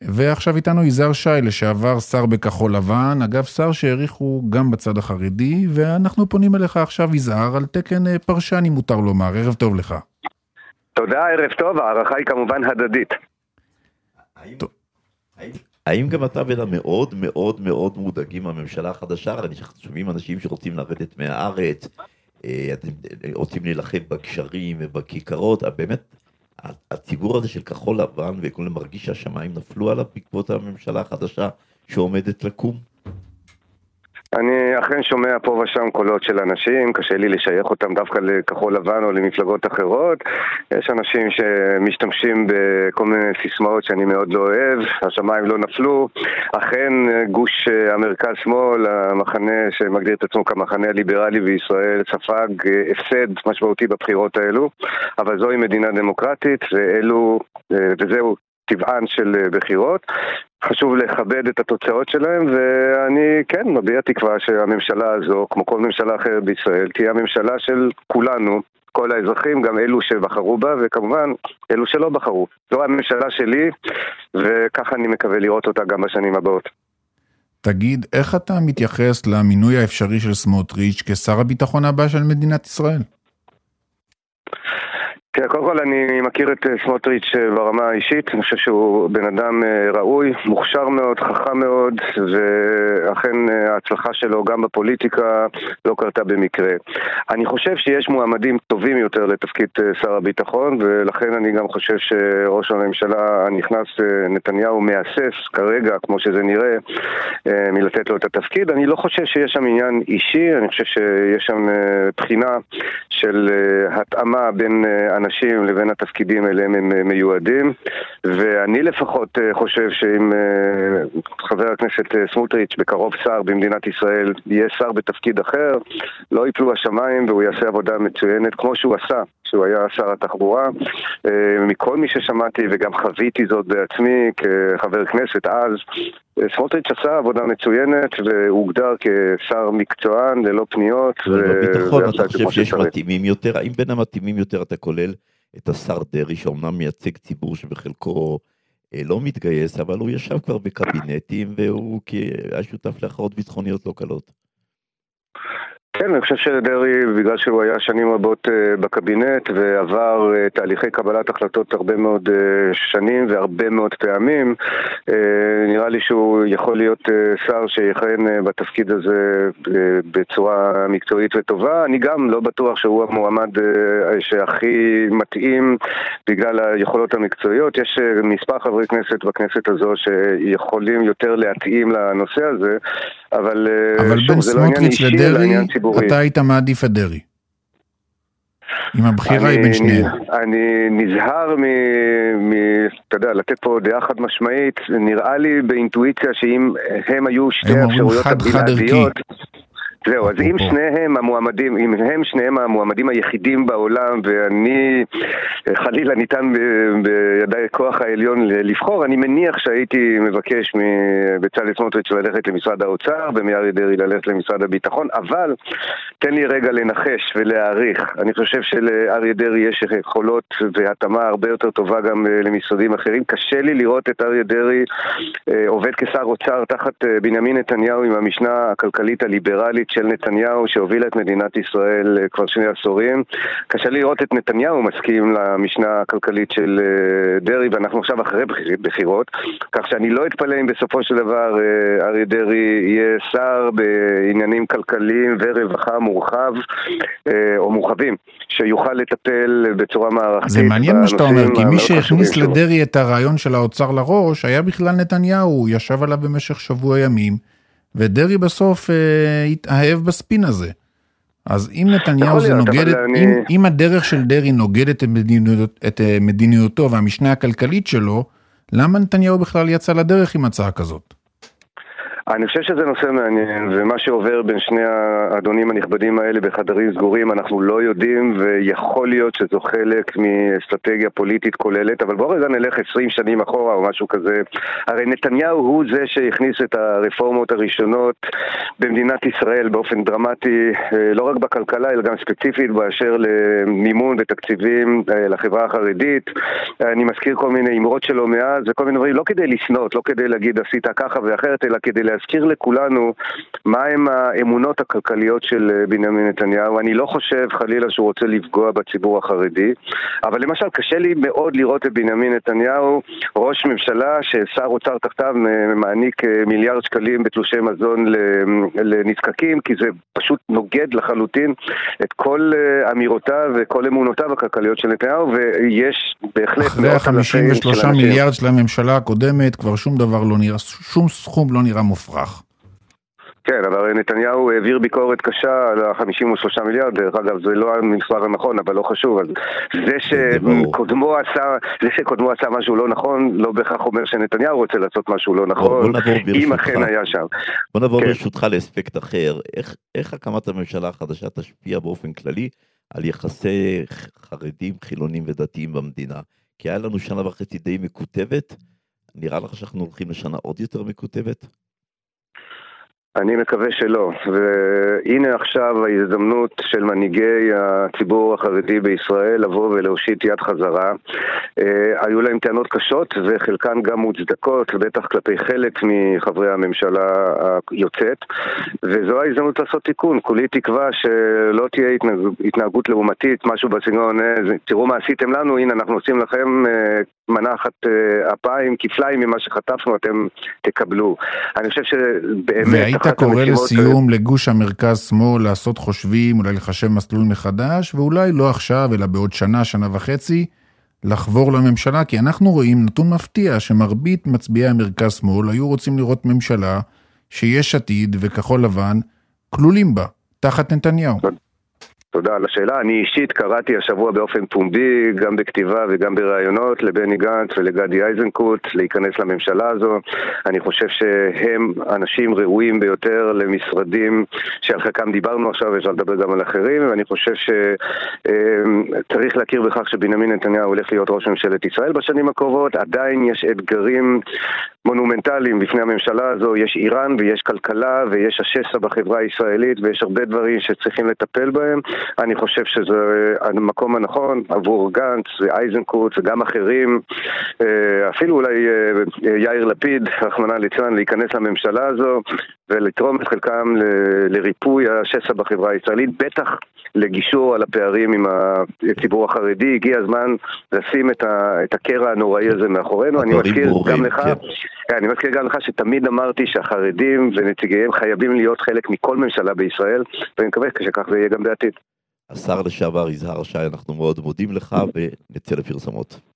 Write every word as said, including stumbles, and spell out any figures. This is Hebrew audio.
ועכשיו איתנו יזהר שי, לשעבר שר בכחול לבן, אגב שר שהעריכו גם בצד החרדי, ואנחנו פונים אליך עכשיו יזהר על תקן פרשן, אם מותר לומר. ערב טוב לך. תודה, ערב טוב, הערכה היא כמובן הדדית. האם גם אתה בין המאוד מאוד מאוד מודאגים מהממשלה החדשה? אני חושבים אנשים שרוצים לרדת מהארץ, אתם רוצים להילחם בקשרים ובכיכרות, באמת הציבור הזה של כחול לבן וכולם מרגיש שהשמיים נפלו עליו בעקבות הממשלה החדשה שעומדת לקום? אני אכן שומע פה ושם קולות של אנשים, קשה לי לשייך אותם דווקא לכחול לבן או למפלגות אחרות. יש אנשים שמשתמשים בכל מיני סיסמאות שאני מאוד לא אוהב, השמיים לא נפלו. אכן גוש המרכז שמאל, המחנה שמגדיר את עצמו כמחנה הליברלי בישראל, ספג הפסד משמעותי בבחירות האלו, אבל זוהי מדינה דמוקרטית, ואלו, וזהו טבען של בחירות. חשוב לכבד את התוצאות שלהם, ואני כן מביע תקווה שהממשלה הזו, כמו כל ממשלה אחרת בישראל, תהיה הממשלה של כולנו, כל האזרחים, גם אלו שבחרו בה, וכמובן אלו שלא בחרו. זו הממשלה שלי, וככה אני מקווה לראות אותה גם בשנים הבאות. תגיד, איך אתה מתייחס למינוי האפשרי של סמוטריץ' כשר הביטחון הבא של מדינת ישראל? כן, קודם כל אני מכיר את סמוטריץ' ברמה האישית, אני חושב שהוא בן אדם ראוי, מוכשר מאוד, חכם מאוד, ואכן ההצלחה שלו גם בפוליטיקה לא קרתה במקרה. אני חושב שיש מועמדים טובים יותר לתפקיד שר הביטחון, ולכן אני גם חושב שראש הממשלה הנכנס נתניהו מאסס כרגע, כמו שזה נראה, מלתת לו את התפקיד. אני לא חושב שיש שם עניין אישי, אני חושב שיש שם בחינה של התאמה בין אנשים לבין התפקידים אליהם הם מיועדים, ואני לפחות חושב שאם חבר הכנסת סמוטריץ' בקרוב שר במדינת ישראל יהיה שר בתפקיד אחר, לא יפלו השמיים והוא יעשה עבודה מצוינת כמו שהוא עשה, שהוא היה שר התחבורה. מכל מי ששמעתי וגם חוויתי זאת בעצמי כחבר כנסת אז, סמוטריץ' עשה עבודה מצוינת והוא הוגדר כשר מקצוען ללא פניות. בביטחון אתה חושב שיש מתאימים יותר? האם בין המתאימים יותר אתה כולל את השר דרי, שאומנם מייצג ציבור שבחלקו לא מתגייס, אבל הוא ישב כבר בקבינטים והוא היה שותף להכרעות ביטחוניות לא קלות? כן, אני חושב שדרי, בגלל שהוא היה שנים רבות בקבינט ועבר תהליכי קבלת החלטות הרבה מאוד שנים והרבה מאוד פעמים, נראה לי שהוא יכול להיות שר שיכהן בתפקיד הזה בצורה מקצועית וטובה. אני גם לא בטוח שהוא המועמד שהכי מתאים בגלל היכולות המקצועיות. יש מספר חברי כנסת בכנסת הזו שיכולים יותר להתאים לנושא הזה, אבל, אבל בין סמוטריץ' לדרי אתה היית מעדיף את דרי. עם הבחירה היא בין שניהם. אני נזהר מ, מ, אתה יודע, לתת פה דעה חד משמעית. נראה לי באינטואיציה שאם הם היו שתי האפשרויות הבלעדיות, זהו, אז אם שניהם המועמדים, אם הם שניהם המועמדים היחידים בעולם, ואני חלילה ניתן בידי כוח העליון לבחור, אני מניח שהייתי מבקש מבצלאל סמוטריץ' ללכת למשרד האוצר, ומאריה דרעי ללכת למשרד הביטחון, אבל תן לי רגע לנחש ולהעריך. אני חושב שלאריה דרעי יש יכולות והתאמה הרבה יותר טובה גם למשרדים אחרים. קשה לי לראות את אריה דרעי עובד כשר אוצר תחת בנימין נתניהו עם המשנה הכלכלית הליברלית של נתניהו שהובילה את מדינת ישראל כבר שני עשורים. קשה לי לראות את נתניהו מסכים למשנה הכלכלית של דרעי, ואנחנו עכשיו אחרי בחירות, כך שאני לא אתפלא אם בסופו של דבר אריה דרעי יהיה שר בעניינים כלכליים ורווחה מורחב או מורחבים, שיוכל לטפל בצורה מערכתית. זה מעניין מה שאתה אומר, כי מי שהכניס לדרעי את הרעיון של האוצר לראש היה בכלל נתניהו, הוא ישב עליו במשך שבוע ימים, ודרעי בסוף אה, התאהב בספין הזה. אז אם נתניהו זה נוגד, אני... אם, אם הדרך של דרעי נוגדת את, מדיניות, את מדיניותו והמשנה הכלכלית שלו, למה נתניהו בכלל יצא לדרך עם הצעה כזאת? אני חושב שזה נושא מעניין, ומה שעובר בין שני האדונים הנכבדים האלה בחדרים סגורים אנחנו לא יודעים, ויכול להיות שזו חלק מאסטרטגיה פוליטית כוללת, אבל בואו רגע נלך עשרים שנים אחורה או משהו כזה. הרי נתניהו הוא זה שהכניס את הרפורמות הראשונות במדינת ישראל באופן דרמטי, לא רק בכלכלה אלא גם ספציפית באשר למימון ותקציבים לחברה החרדית. אני מזכיר כל מיני אמרות שלו מאז וכל מיני דברים, לא כדי לסנות, לא כדי להגיד עשית ככה ואחרת, אלא כדי להזכיר לכולנו מה הם האמונות הכלכליות של בנימין נתניהו. אני לא חושב חלילה שהוא רוצה לפגוע בציבור החרדי, אבל למשל קשה לי מאוד לראות את בנימין נתניהו ראש ממשלה ששר אוצר תחתיו מעניק מיליארד שקלים בתלושי מזון לנזקקים, כי זה פשוט נוגד לחלוטין את כל אמירותיו וכל אמונותיו הכלכליות של נתניהו, ויש בהחלט אחרי ה-חמישים ושלושה מיליארד של הממשלה הקודמת כבר שום דבר לא נראה, שום סכום לא נראה מופרך. כן, אבל נתניהו העביר ביקורת קשה על ה-חמישים ושלושה מיליארד, דרך אגב זה לא המספר הנכון, אבל לא חשוב. זה שקודמו עשה, זה שקודמו עשה משהו לא נכון, לא בהכרח אומר שנתניהו רוצה לעשות משהו לא נכון, אם אכן היה שם. בוא נעבור ברשותך לאספקט אחר, איך הקמת הממשלה החדשה תשפיע באופן כללי על יחסי חרדים, חילונים ודתיים במדינה? כי היה לנו שנה וחצי די מקוטבת, נראה לך שאנחנו הולכים לשנה עוד יותר מקוטבת? אני מקווה שלא, והנה עכשיו ההזדמנות של מנהיגי הציבור החרדי בישראל לבוא ולהושיט יד חזרה. היו להם טענות קשות וחלקן גם מוצדקות, בטח כלפי חלק מחברי הממשלה היוצאת, וזו ההזדמנות לעשות תיקון. כולי תקווה שלא תהיה התנהגות לעומתית, משהו בסגנון, תראו מה עשיתם לנו, הנה אנחנו עושים לכם מנחת אפיים, כפליים ממה שחטפנו, אתם תקבלו. אני חושב שבאמת והיית קורא לסיום לגוש המרכז שמאל לעשות חושבים, אולי לחשב מסלול מחדש, ואולי לא עכשיו אלא בעוד שנה, שנה וחצי לחבור לממשלה, כי אנחנו רואים נתון מפתיע שמרבית מצביעי המרכז שמאל היו רוצים לראות ממשלה שיש עתיד וכחול לבן כלולים בה תחת נתניהו. תודה על השאלה. אני אישית קראתי השבוע באופן פומבי, גם בכתיבה וגם ברעיונות, לבני גנץ ולגדי איזנקוט להיכנס לממשלה הזו. אני חושב שהם אנשים ראויים ביותר למשרדים שעל חלקם דיברנו עכשיו, אפשר לדבר גם על אחרים, ואני חושב שצריך להכיר בכך שבנימין נתניהו הולך להיות ראש ממשלת ישראל בשנים הקרובות. עדיין יש אתגרים מונומנטליים בפני הממשלה הזו, יש איראן ויש כלכלה ויש השסע בחברה הישראלית ויש הרבה דברים שצריכים לטפל בהם. אני חושב שזה המקום הנכון עבור גנץ ואייזנקוט וגם אחרים, אפילו אולי יאיר לפיד, רחמנא ליצלן, להיכנס לממשלה הזו ולתרום את חלקם לריפוי השסע בחברה הישראלית, בטח לגישור על הפערים עם הציבור החרדי. הגיע הזמן לשים את, ה, את הקרע הנוראי הזה מאחורינו. אני מזכיר גם לך, כן, אני מזכיר גם לך שתמיד אמרתי שהחרדים ונציגיהם חייבים להיות חלק מכל ממשלה בישראל, ואני מקווה שכך זה יהיה גם בעתיד. השר לשעבר יזהר שי, אנחנו מאוד מודים לך ונצא לפרסומות.